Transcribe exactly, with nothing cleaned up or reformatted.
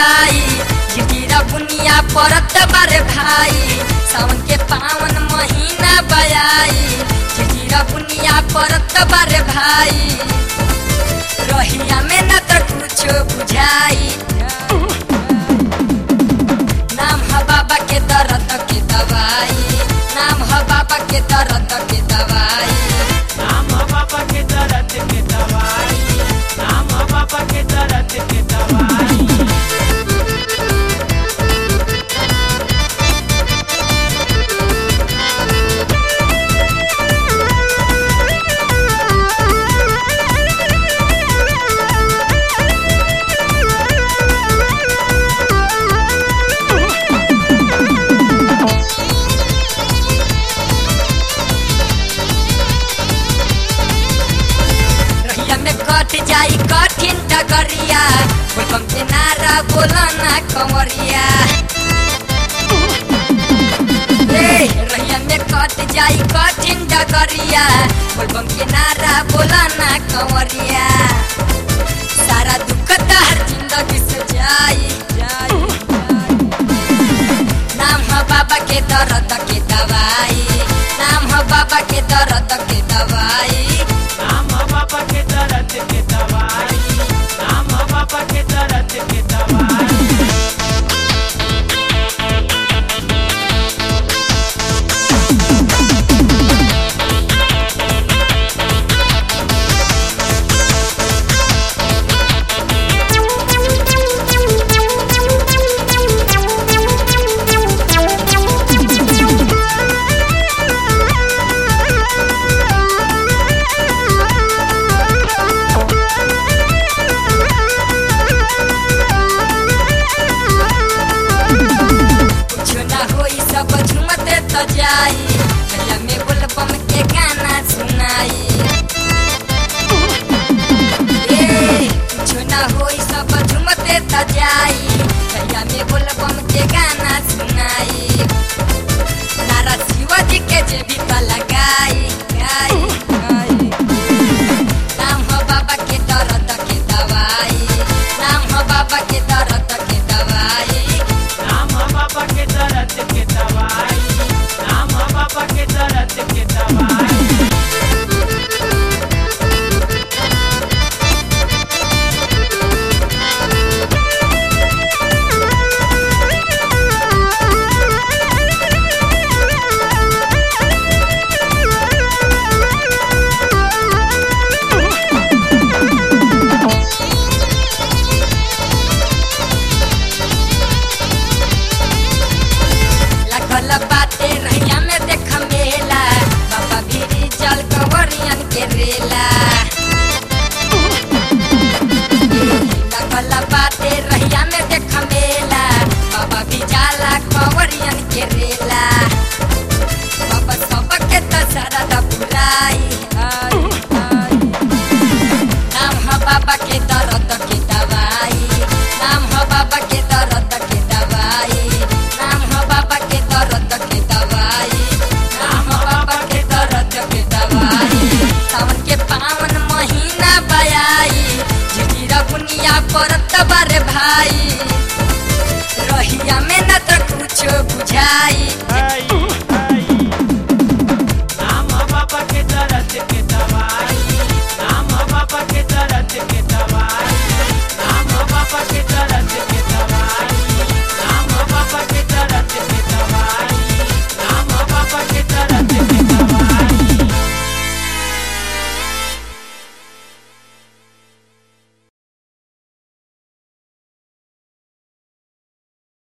बयाई झिझिरा बुनिया परत बारे भाई सावन के पावन महीना बयाई झिझिरा बुनिया परत बारे भाई रहिया में न तो कुछ बुझाई नाम है बाबा के दर्द के दवाई नाम है बाबा के दर्द के दवाई नाम है बाबा के दर्द के दवाई नाम है बाबा के दर्द के दवाई कट जाई कठिन डगरिया बोलबम के नारा बोला ना कंवरिया रहिया में कट जाई कठिन डगरिया बोलबम के नारा बोला ना कंवरिया सारा दुख हर जिंदगी से जाई जाई नाम है बाबा के दर्द के दवाई नाम है बाबा के दर्द के दवाई नाम है बाबा के दर्द के दवाई नाम है बाबा के दर्द के दवाई सब झुमते तो जाई भैया में बोलबम के गाना सुनाई ए कुछ ना होई सब झुमते तो जाई भैया में बोलबम के गाना सुनाई नारा शिवाजी के जे भी लगाई गाई